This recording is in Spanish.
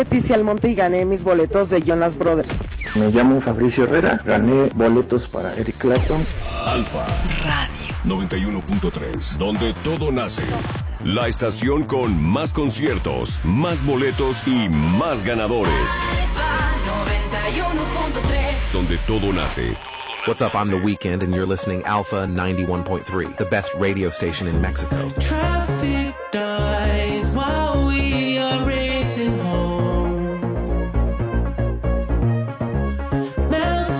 Leticia Almonte y gané mis boletos de Jonas Brothers. Me llamo Fabricio Herrera, gané boletos para Eric Clapton. Alfa Radio 91.3, donde todo nace. La estación con más conciertos, más boletos y más ganadores. Alfa 91.3, donde todo nace. What's up? I'm The Weeknd, and you're listening Alpha 91.3, the best radio station in Mexico.